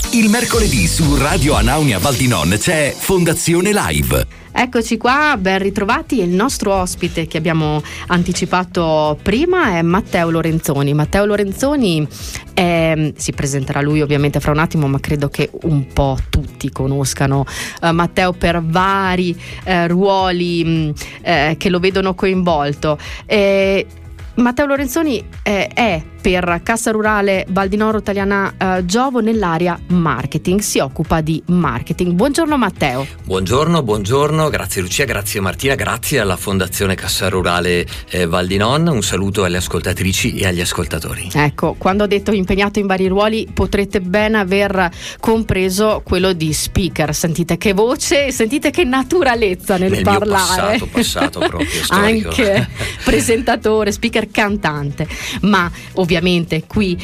Il mercoledì su Radio Anaunia Val di Non c'è Fondazione Live. Eccoci qua, ben ritrovati. Il nostro ospite che abbiamo anticipato prima è Matteo Lorenzoni. Matteo Lorenzoni si presenterà lui ovviamente fra un attimo, ma credo che un po' tutti conoscano Matteo per vari ruoli che lo vedono coinvolto. Matteo Lorenzoni è per Cassa Rurale Val di Non Rotagliana Giovo nell'area marketing, si occupa di marketing. Buongiorno Matteo. Buongiorno, grazie Lucia, grazie Martina, grazie alla Fondazione Cassa Rurale Val di Non, un saluto alle ascoltatrici e agli ascoltatori. Ecco, quando ho detto impegnato in vari ruoli potrete ben aver compreso quello di speaker. Sentite che voce, sentite che naturalezza nel parlare. Passato proprio storico. Anche presentatore, speaker, cantante, ma ovviamente qui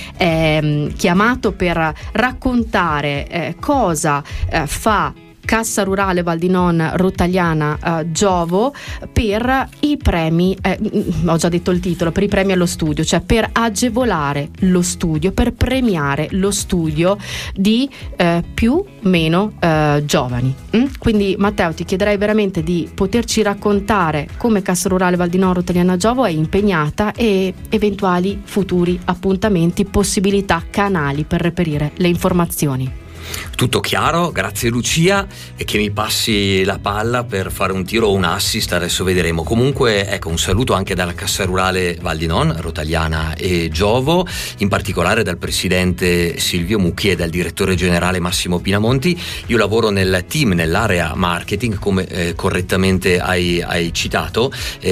è chiamato per raccontare cosa fa Cassa Rurale Val di Non Rotagliana Giovo per i premi, ho già detto il titolo, per i premi allo studio, cioè per agevolare lo studio, per premiare lo studio di più o meno giovani. Quindi Matteo, ti chiederei veramente di poterci raccontare come Cassa Rurale Val di Non Rotagliana Giovo è impegnata e eventuali futuri appuntamenti, possibilità, canali per reperire le informazioni. Tutto chiaro, grazie Lucia, e che mi passi la palla per fare un tiro o un assist, adesso vedremo. Comunque ecco, un saluto anche dalla Cassa Rurale Val di Non Rotagliana e Giovo, in particolare dal presidente Silvio Mucchi e dal direttore generale Massimo Pinamonti. Io lavoro nel team, nell'area marketing, come correttamente hai citato,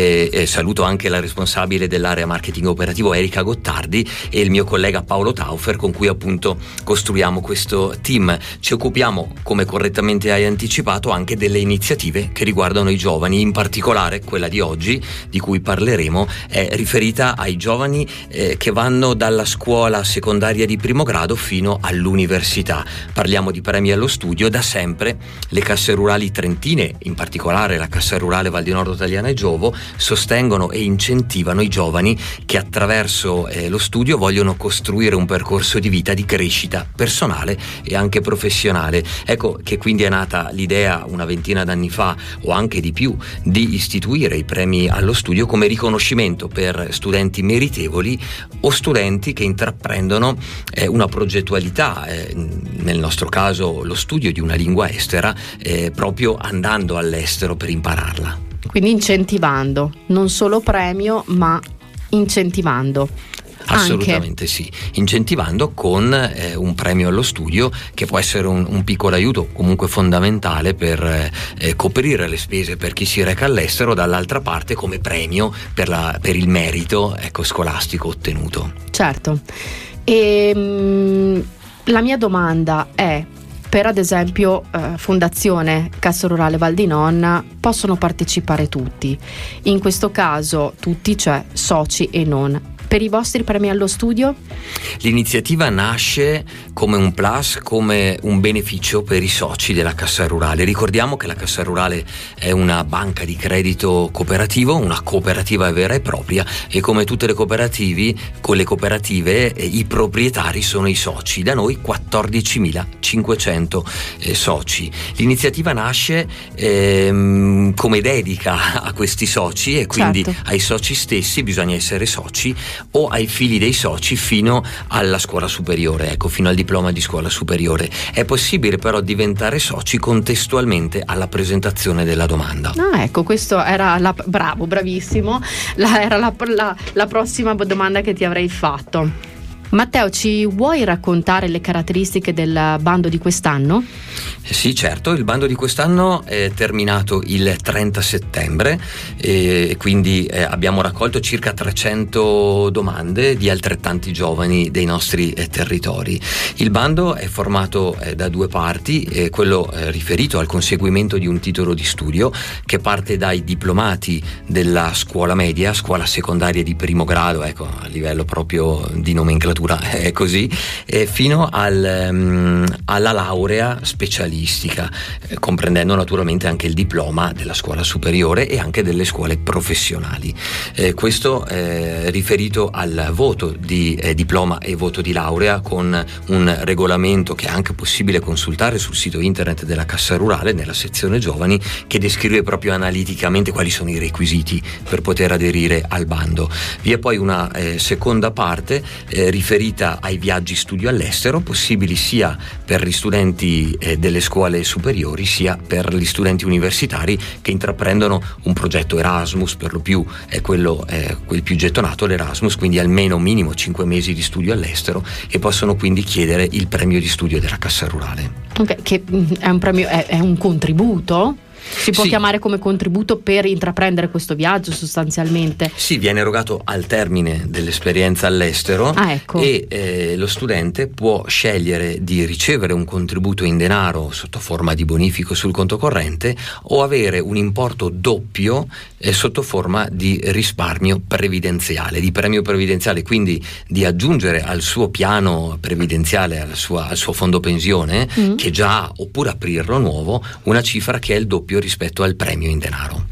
e saluto anche la responsabile dell'area marketing operativo Erika Gottardi e il mio collega Paolo Taufer, con cui appunto costruiamo questo team. Ci occupiamo, come correttamente hai anticipato, anche delle iniziative che riguardano i giovani, in particolare quella di oggi, di cui parleremo, è riferita ai giovani che vanno dalla scuola secondaria di primo grado fino all'università. Parliamo di premi allo studio. Da sempre le casse rurali trentine, in particolare la Cassa Rurale Val di Non Rotagliana e Giovo, sostengono e incentivano i giovani che attraverso lo studio vogliono costruire un percorso di vita di crescita personale e anche professionale. Ecco che quindi è nata l'idea una ventina d'anni fa o anche di più di istituire i premi allo studio come riconoscimento per studenti meritevoli o studenti che intraprendono una progettualità, nel nostro caso lo studio di una lingua estera, proprio andando all'estero per impararla. Quindi incentivando, non solo premio ma incentivando. Assolutamente sì, incentivando con un premio allo studio che può essere un piccolo aiuto, comunque fondamentale per coprire le spese per chi si reca all'estero, dall'altra parte come premio per il merito scolastico ottenuto. Certo, la mia domanda è: per ad esempio Fondazione Cassa Rurale Val di Non possono partecipare tutti, in questo caso tutti, cioè soci e non. Per i vostri premi allo studio? L'iniziativa nasce come un plus, come un beneficio per i soci della Cassa Rurale. Ricordiamo che la Cassa Rurale è una banca di credito cooperativo, una cooperativa vera e propria, e come tutte le cooperative, con le cooperative i proprietari sono i soci. Da noi 14.500 soci. L'iniziativa nasce come dedica a questi soci, e quindi ai soci stessi bisogna essere soci o ai figli dei soci fino alla scuola superiore, fino al diploma di scuola superiore. È possibile però diventare soci contestualmente alla presentazione della domanda. Ecco, questo era bravissimo, era la prossima domanda che ti avrei fatto. Matteo, ci vuoi raccontare le caratteristiche del bando di quest'anno? Sì, certo, il bando di quest'anno è terminato il 30 settembre e quindi abbiamo raccolto circa 300 domande di altrettanti giovani dei nostri territori. Il bando è formato da due parti, quello riferito al conseguimento di un titolo di studio che parte dai diplomati della scuola media, scuola secondaria di primo grado, a livello proprio di nomenclatura letteratura è così, fino alla laurea specialistica, comprendendo naturalmente anche il diploma della scuola superiore e anche delle scuole professionali. Questo riferito al voto di diploma e voto di laurea, con un regolamento che è anche possibile consultare sul sito internet della Cassa Rurale nella sezione giovani, che descrive proprio analiticamente quali sono i requisiti per poter aderire al bando. Vi è poi una seconda parte riferita ai viaggi studio all'estero, possibili sia per gli studenti delle scuole superiori sia per gli studenti universitari che intraprendono un progetto Erasmus. Per lo più è quel più gettonato, l'Erasmus, quindi almeno minimo 5 mesi di studio all'estero, e possono quindi chiedere il premio di studio della Cassa Rurale. Okay, che è un premio, è un contributo? Si può chiamare come contributo per intraprendere questo viaggio sostanzialmente? Sì, viene erogato al termine dell'esperienza all'estero. Ecco. E lo studente può scegliere di ricevere un contributo in denaro sotto forma di bonifico sul conto corrente, o avere un importo doppio sotto forma di risparmio previdenziale, di premio previdenziale, quindi di aggiungere al suo piano previdenziale, al suo fondo pensione che già ha, oppure aprirlo nuovo, una cifra che è il doppio rispetto al premio in denaro.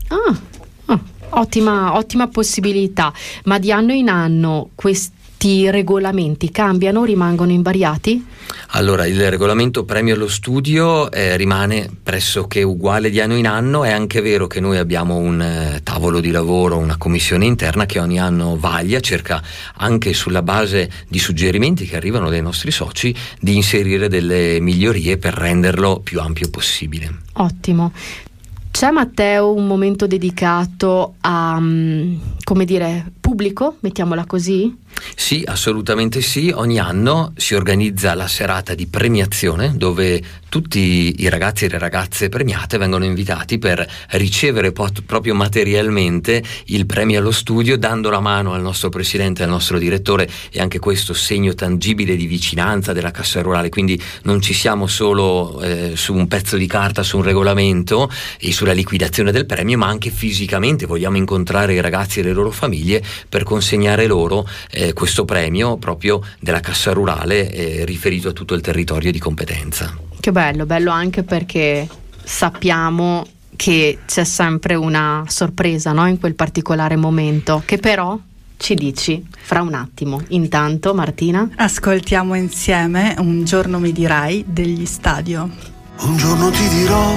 Ottima possibilità. Ma di anno in anno questi regolamenti cambiano, rimangono invariati? Allora, il regolamento premio allo studio rimane pressoché uguale di anno in anno. È anche vero che noi abbiamo un tavolo di lavoro, una commissione interna che ogni anno vaglia, cerca anche sulla base di suggerimenti che arrivano dai nostri soci di inserire delle migliorie per renderlo più ampio possibile. Ottimo. C'è, Matteo, un momento dedicato a, pubblico, mettiamola così? Sì, assolutamente sì. Ogni anno si organizza la serata di premiazione, dove tutti i ragazzi e le ragazze premiate vengono invitati per ricevere proprio materialmente il premio allo studio, dando la mano al nostro presidente e al nostro direttore, e anche questo segno tangibile di vicinanza della Cassa Rurale. Quindi non ci siamo solo su un pezzo di carta, su un regolamento e sulla liquidazione del premio, ma anche fisicamente vogliamo incontrare i ragazzi e le loro famiglie per consegnare loro questo premio proprio della Cassa Rurale, riferito a tutto il territorio di competenza. Che bello anche perché sappiamo che c'è sempre una sorpresa, no? In quel particolare momento, che però ci dici fra un attimo. Intanto, Martina, ascoltiamo insieme Un giorno mi dirai degli Stadio. Un giorno ti dirò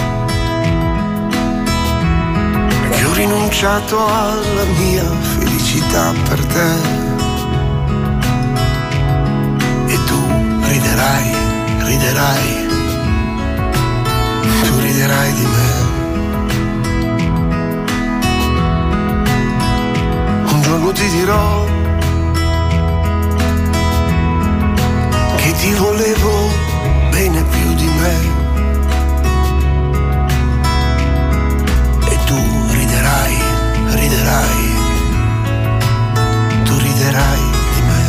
che ho rinunciato alla mia felicità per te, e tu riderai, tu riderai di me. Un giorno ti dirò che ti volevo bene più di me, e tu riderai, tu riderai di me.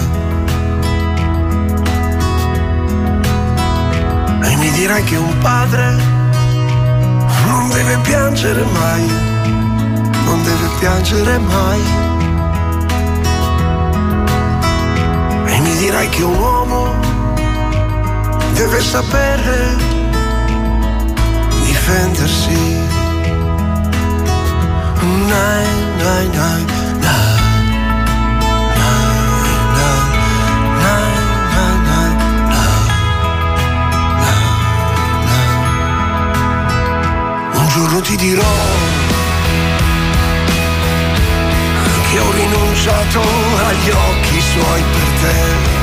E mi dirai che un padre non deve piangere mai, non deve piangere mai. E mi dirai che un uomo deve sapere difendersi. Un giorno ti dirò che ho rinunciato agli occhi suoi per te,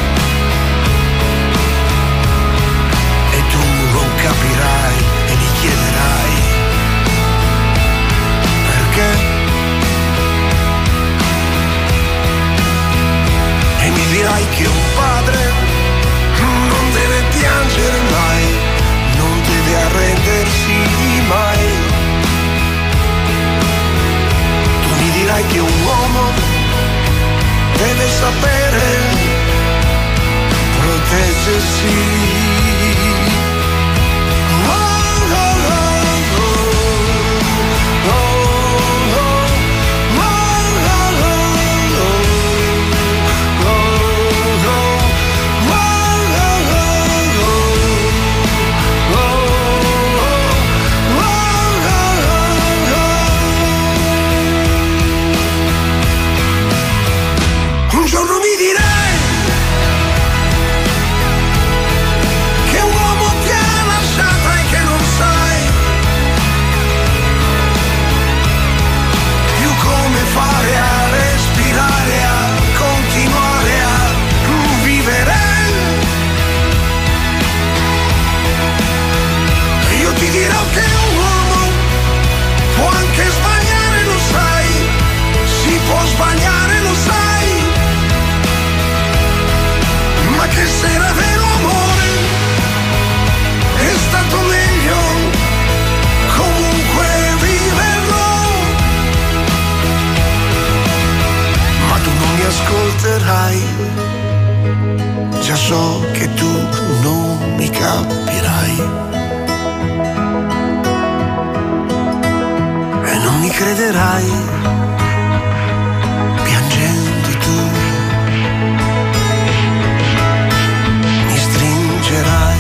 e tu non capirai e mi chiederai perché. E mi dirai che un padre non deve piangere mai, non deve arrendersi mai. Tu mi dirai che un uomo deve sapere piangerai, piangendo tu mi stringerai.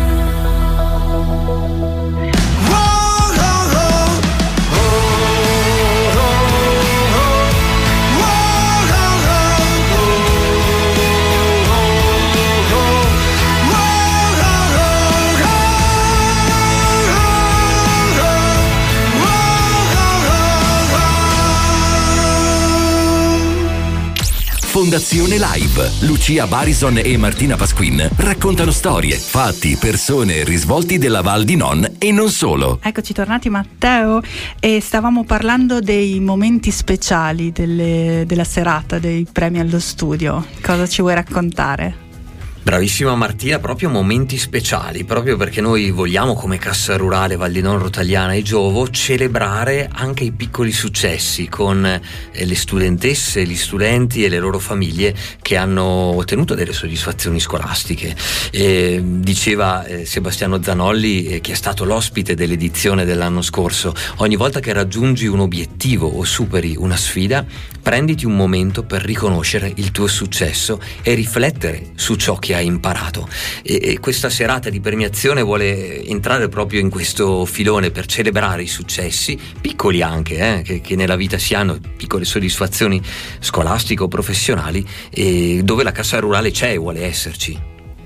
Fondazione Live. Lucia Barison e Martina Pasquin raccontano storie, fatti, persone, risvolti della Val di Non e non solo. Eccoci tornati, Matteo, e stavamo parlando dei momenti speciali della serata dei premi allo studio. Cosa ci vuoi raccontare? Bravissima Martina, proprio momenti speciali, proprio perché noi vogliamo, come Cassa Rurale Val di Non Rotagliana e Giovo, celebrare anche i piccoli successi con le studentesse, gli studenti e le loro famiglie che hanno ottenuto delle soddisfazioni scolastiche. Diceva Sebastiano Zanolli, che è stato l'ospite dell'edizione dell'anno scorso: ogni volta che raggiungi un obiettivo o superi una sfida, prenditi un momento per riconoscere il tuo successo e riflettere su ciò che hai imparato. E questa serata di premiazione vuole entrare proprio in questo filone per celebrare i successi, piccoli anche, che nella vita si hanno, piccole soddisfazioni scolastiche o professionali, e dove la Cassa Rurale c'è e vuole esserci.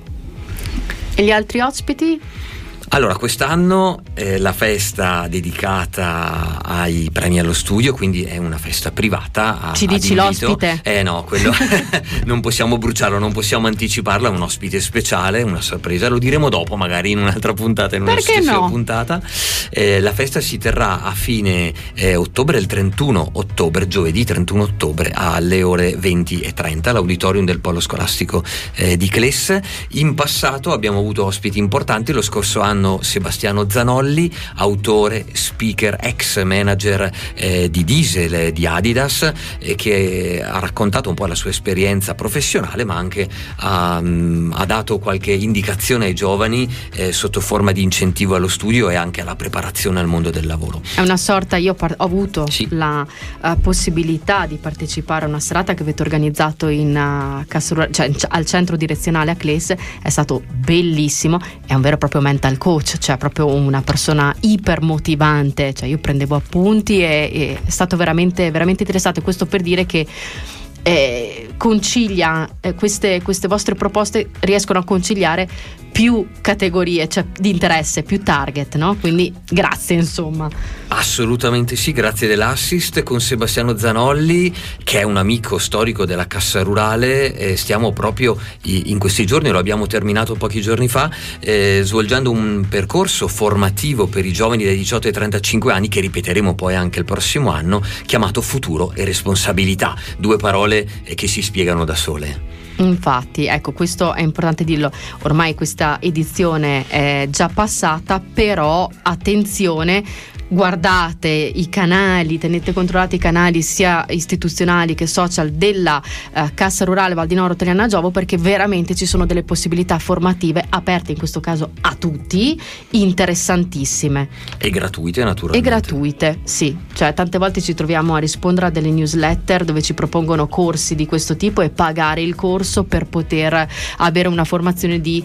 E gli altri ospiti? Allora, quest'anno la festa dedicata ai premi allo studio, quindi è una festa privata. Ci dici l'ospite? No, quello non possiamo bruciarlo, non possiamo anticiparlo, è un ospite speciale, una sorpresa, lo diremo dopo, magari in un'altra puntata, in una successiva puntata. La festa si terrà a fine ottobre, il 31 ottobre, giovedì 31 ottobre alle ore 20:30 all'auditorium del Polo Scolastico di Cles. In passato abbiamo avuto ospiti importanti. Lo scorso anno Sebastiano Zanolli, autore, speaker, ex manager di Diesel, di Adidas, che ha raccontato un po' la sua esperienza professionale, ma anche ha dato qualche indicazione ai giovani sotto forma di incentivo allo studio e anche alla preparazione al mondo del lavoro. È una sorta, io ho avuto la possibilità di partecipare a una serata che avete organizzato in al centro direzionale a Cles. È stato bellissimo, è un vero e proprio mental coach, cioè proprio una persona iper motivante, cioè io prendevo appunti e è stato veramente veramente interessante. Questo per dire che concilia queste vostre proposte, riescono a conciliare più categorie, cioè di interesse, più target, no? Quindi grazie, insomma. Assolutamente sì, grazie dell'assist. Con Sebastiano Zanolli, che è un amico storico della Cassa Rurale, stiamo proprio in questi giorni, lo abbiamo terminato pochi giorni fa, svolgendo un percorso formativo per i giovani dai 18 ai 35 anni, che ripeteremo poi anche il prossimo anno, chiamato Futuro e Responsabilità, due parole che si spiegano da sole. Infatti, ecco, questo è importante dirlo, ormai questa edizione è già passata, però attenzione, guardate i canali, tenete controllati i canali sia istituzionali che social della Cassa Rurale Val di Non Rotagliana Giovo, perché veramente ci sono delle possibilità formative aperte, in questo caso a tutti, interessantissime. E gratuite, naturalmente. E gratuite, sì, cioè tante volte ci troviamo a rispondere a delle newsletter dove ci propongono corsi di questo tipo e pagare il corso per poter avere una formazione di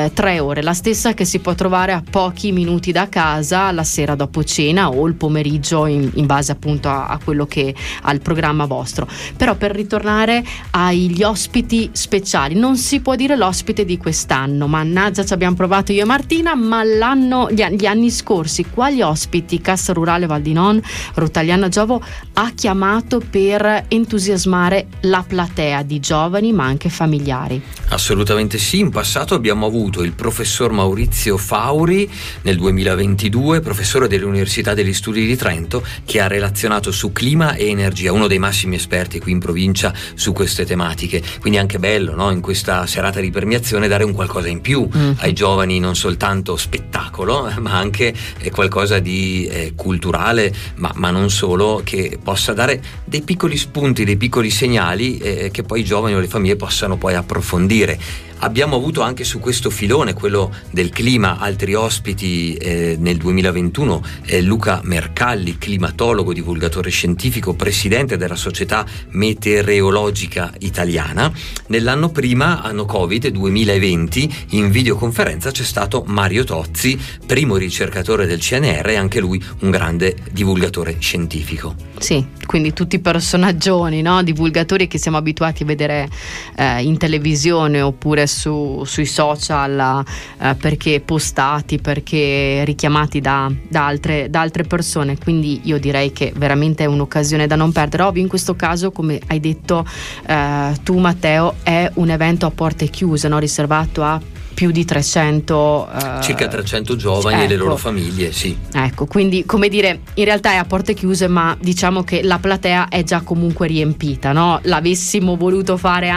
3 ore, la stessa che si può trovare a pochi minuti da casa la sera dopo cena o il pomeriggio in base appunto a quello che al programma vostro. Però per ritornare agli ospiti speciali, non si può dire l'ospite di quest'anno, mannaggia, ci abbiamo provato io e Martina, ma gli anni scorsi quali ospiti Cassa Rurale Val di Non Rotagliana Giovo ha chiamato per entusiasmare la platea di giovani ma anche familiari? Assolutamente sì, in passato abbiamo avuto il professor Maurizio Fauri nel 2022, professore dell'Università degli Studi di Trento, che ha relazionato su clima e energia, uno dei massimi esperti qui in provincia su queste tematiche. Quindi è anche bello, no? In questa serata di premiazione dare un qualcosa in più ai giovani, non soltanto spettacolo, ma anche qualcosa di culturale, ma non solo, che possa dare dei piccoli spunti, dei piccoli segnali che poi i giovani o le famiglie possano poi approfondire. Abbiamo avuto anche su questo filone, quello del clima, altri ospiti nel 2021, Luca Mercalli, climatologo, divulgatore scientifico, presidente della Società Meteorologica Italiana. Nell'anno prima, anno Covid 2020, in videoconferenza c'è stato Mario Tozzi, primo ricercatore del CNR e anche lui un grande divulgatore scientifico. Sì, quindi tutti personaggioni, no? Divulgatori che siamo abituati a vedere in televisione oppure sui social, perché postati, perché richiamati da altre persone. Quindi io direi che veramente è un'occasione da non perdere. Ovvio, in questo caso, come hai detto tu Matteo, è un evento a porte chiuse, no? Riservato a più di 300 circa 300 giovani e le loro famiglie, sì. Ecco, quindi come dire, in realtà è a porte chiuse, ma diciamo che la platea è già comunque riempita, no? L'aveste voluto fare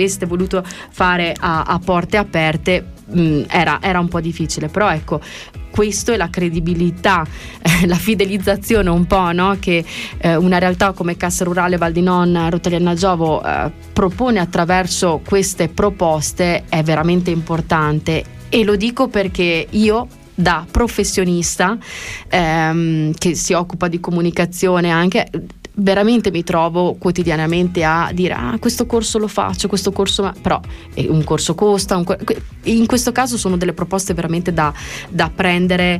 a porte aperte, era un po' difficile, però ecco, questo è la credibilità, la fidelizzazione un po', no? Che una realtà come Cassa Rurale Val di Non Rotaliana Giovo propone attraverso queste proposte è veramente importante, e lo dico perché io, da professionista che si occupa di comunicazione anche, veramente mi trovo quotidianamente a dire questo corso lo faccio, questo corso, però un corso costa, in questo caso sono delle proposte veramente da prendere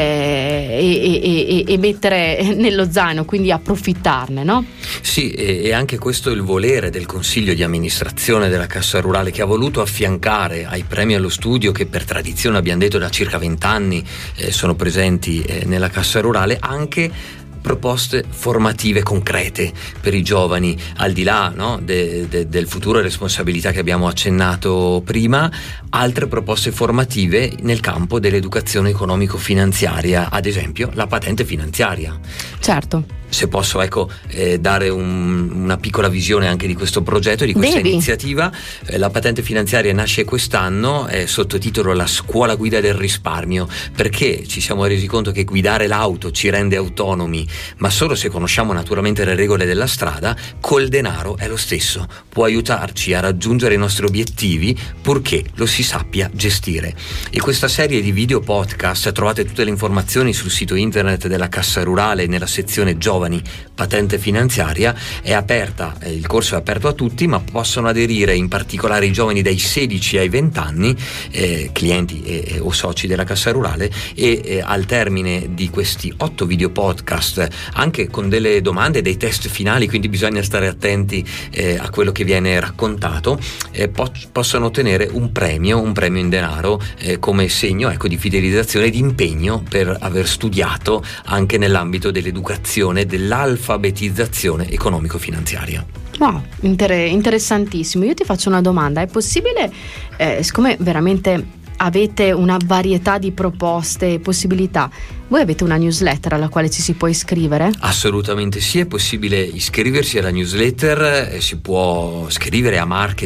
e mettere nello zaino, quindi approfittarne, no? Sì, e anche questo è il volere del Consiglio di amministrazione della Cassa Rurale, che ha voluto affiancare ai premi allo studio, che per tradizione, abbiamo detto, da circa 20 anni sono presenti nella Cassa Rurale, anche proposte formative concrete per i giovani, al di là, no, del futuro e responsabilità che abbiamo accennato prima, altre proposte formative nel campo dell'educazione economico-finanziaria, ad esempio la patente finanziaria. Certo. Se posso dare una piccola visione anche di questo progetto, di questa iniziativa. La patente finanziaria nasce quest'anno sottotitolo La scuola guida del risparmio, perché ci siamo resi conto che guidare l'auto ci rende autonomi, ma solo se conosciamo naturalmente le regole della strada. Col denaro è lo stesso, può aiutarci a raggiungere i nostri obiettivi purché lo si sappia gestire. E questa serie di video podcast, trovate tutte le informazioni sul sito internet della Cassa Rurale nella sezione Giovani Patente Finanziaria. È aperta, il corso è aperto a tutti, ma possono aderire in particolare i giovani dai 16 ai 20 anni, clienti o soci della Cassa Rurale, e al termine di questi 8 video podcast, anche con delle domande e dei test finali, quindi bisogna stare attenti a quello che viene raccontato, possono ottenere un premio in denaro come segno di fidelizzazione e di impegno per aver studiato anche nell'ambito dell'educazione, dell'alfabetizzazione economico-finanziaria. Wow, interessantissimo. Io ti faccio una domanda: è possibile, siccome veramente avete una varietà di proposte e possibilità, voi avete una newsletter alla quale ci si può iscrivere? Assolutamente sì, è possibile iscriversi alla newsletter, si può scrivere a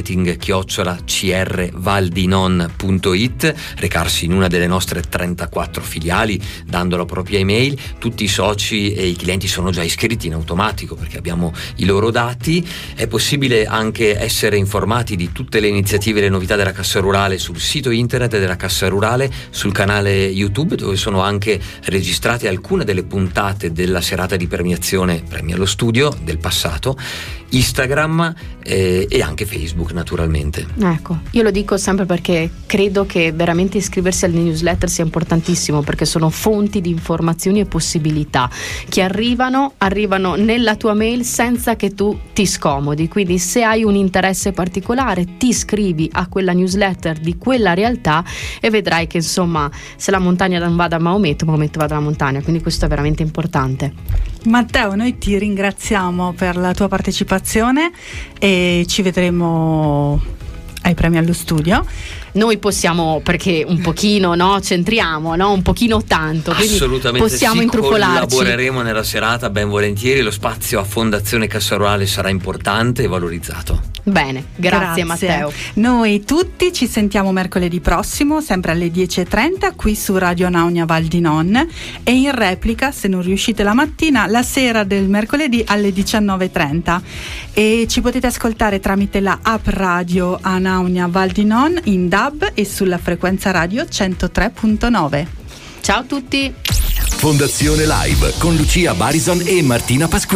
marketing@crvaldinon.it, recarsi in una delle nostre 34 filiali dando la propria email. Tutti i soci e i clienti sono già iscritti in automatico perché abbiamo i loro dati. È possibile anche essere informati di tutte le iniziative e le novità della Cassa Rurale sul sito internet della Cassa Rurale, sul canale YouTube, dove sono anche registrate alcune delle puntate della serata di premiazione Premi allo Studio del passato, Instagram e anche Facebook naturalmente. Ecco, io lo dico sempre perché credo che veramente iscriversi alle newsletter sia importantissimo, perché sono fonti di informazioni e possibilità che arrivano nella tua mail senza che tu ti scomodi. Quindi se hai un interesse particolare ti iscrivi a quella newsletter di quella realtà e vedrai che insomma, se la montagna non va da Maometto, Maometto va dalla montagna, quindi questo è veramente importante. Matteo, noi ti ringraziamo per la tua partecipazione e ci vedremo ai Premi allo Studio. Noi possiamo, perché un pochino centriamo, un pochino tanto, quindi assolutamente possiamo sì, intrufolarci. Collaboreremo nella serata ben volentieri, lo spazio a Fondazione Cassa Rurale sarà importante e valorizzato. Bene, grazie Matteo. Noi tutti ci sentiamo mercoledì prossimo, sempre alle 10:30 qui su Radio Naunia Val di Non, e in replica, se non riuscite la mattina, la sera del mercoledì alle 19:30, e ci potete ascoltare tramite la app radio Naunia Aunia Val di Non in DAB e sulla frequenza radio 103.9. Ciao a tutti. Fondazione Live con Lucia Barison e Martina Pasquini.